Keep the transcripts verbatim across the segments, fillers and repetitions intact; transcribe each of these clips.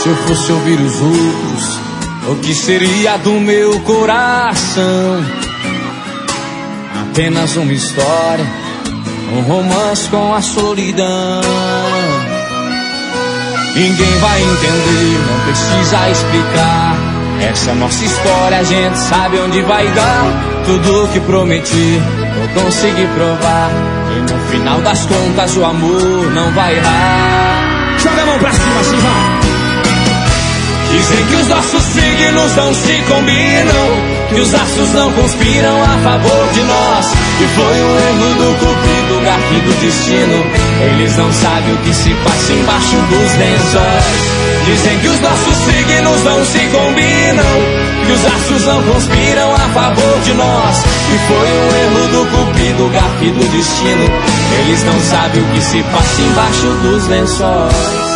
Se eu fosse ouvir os outros, o que seria do meu coração? Apenas uma história, um romance com a solidão. Ninguém vai entender, não precisa explicar. Essa é a nossa história, a gente sabe onde vai dar. Tudo o que prometi, eu consegui provar. E no final das contas o amor não vai errar. Joga a mão pra cima, assim vai. Dizem que os nossos signos não se combinam, que os astros não conspiram a favor de nós. E foi um erro do cupido, garfo do destino. Eles não sabem o que se passa embaixo dos lençóis. Dizem que os nossos signos não se combinam, que os astros não conspiram a favor de nós. E foi um erro do cupido, garfo do destino. Eles não sabem o que se passa embaixo dos lençóis.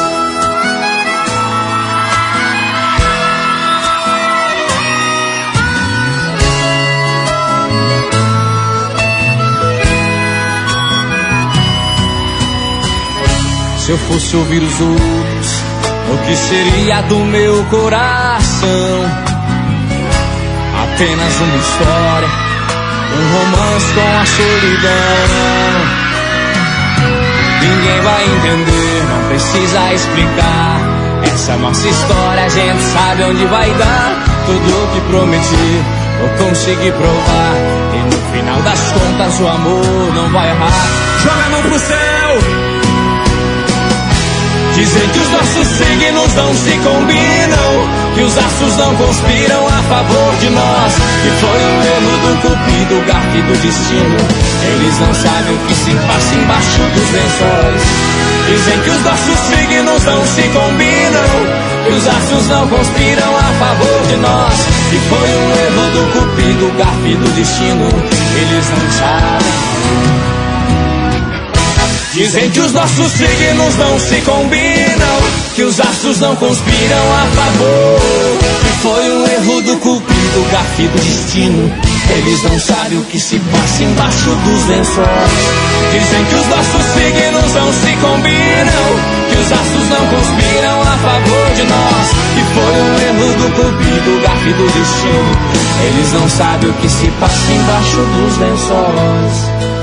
Se eu fosse ouvir os outros, o que seria do meu coração? Apenas uma história, um romance com a solidão. Ninguém vai entender, não precisa explicar. Essa nossa história a gente sabe onde vai dar. Tudo o que prometi, eu consegui provar. E no final das contas o amor não vai errar. Joga a mão pro céu. Dizem que os nossos signos não se combinam, que os astros não conspiram a favor de nós. E foi um erro do cupido, garfo do destino. Eles não sabem o que se passa embaixo dos lençóis. Dizem que os nossos signos não se combinam, que os astros não conspiram a favor de nós. E foi um erro do cupido, garfo do destino. Eles não sabem. Dizem que os nossos signos não se combinam, que os astros não conspiram a favor. E foi um erro do cupido, garfo do destino. Eles não sabem o que se passa embaixo dos lençóis. Dizem que os nossos signos não se combinam, que os astros não conspiram a favor de nós. E foi um erro do cupido, garfo do destino. Eles não sabem o que se passa embaixo dos lençóis.